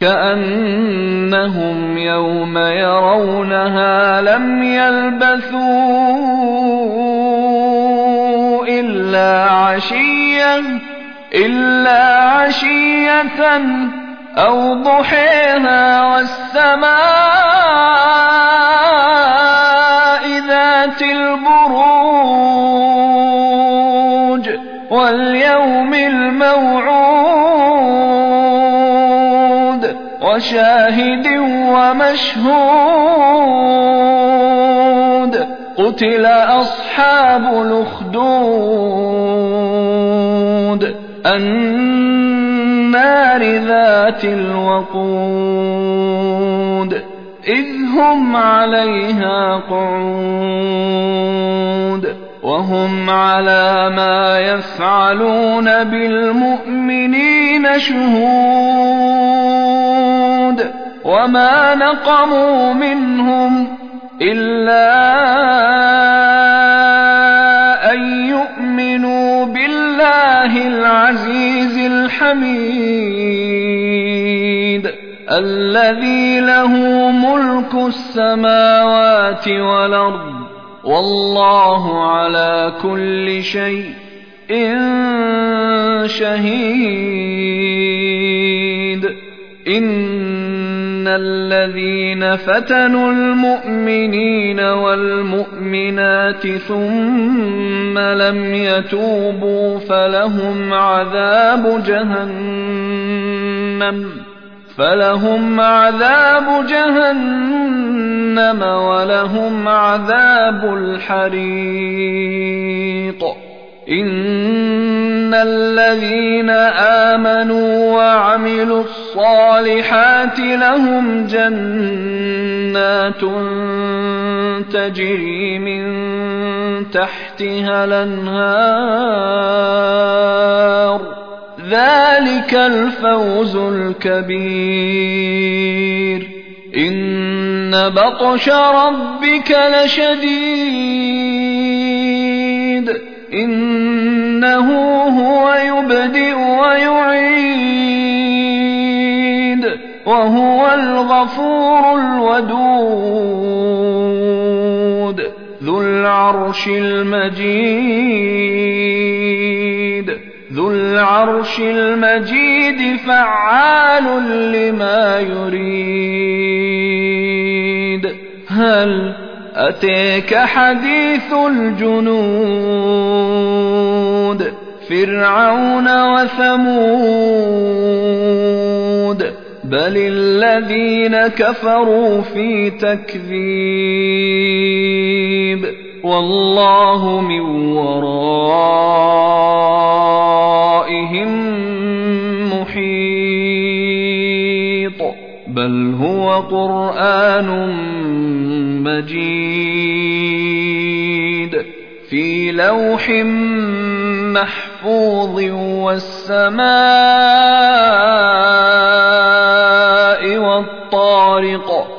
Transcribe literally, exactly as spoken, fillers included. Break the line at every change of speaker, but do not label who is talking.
كأنهم يوم يرونها لم يلبثوا إلا عشية إلا عشية أو ضحيها والسماء ذات البروج واليوم الموعود وشاهد ومشهود قتل أصحاب الأخدود النار ذات الوقود إذ هم عليها قعود وهم على ما يفعلون بالمؤمنين شهود وما نقموا منهم إلا أن يؤمنوا بالله العزيز الحميد الذي له ملك السماوات والأرض والله على كل شيء شهيد إن الذين فتنوا المؤمنين والمؤمنات ثم لم يتوبوا فلهم عذاب جهنم فلهم عذاب جهنم ولهم عذاب الحريق إن الذين آمنوا وعملوا الصالحات لهم جنات تجري من تحتها الأنهار ذلك الفوز الكبير إن بطش ربك لشديد إنه هو يبدئ ويعيد وهو الغفور الودود ذو العرش المجيد ذو العرش المجيد فعال لما يريد هل أتيك حديث الجنود فرعون وثمود بل الذين كفروا في تكذيب والله من ورائهم محيط بل هو قرآن مجيد في لوح محفوظ والسماء والطارق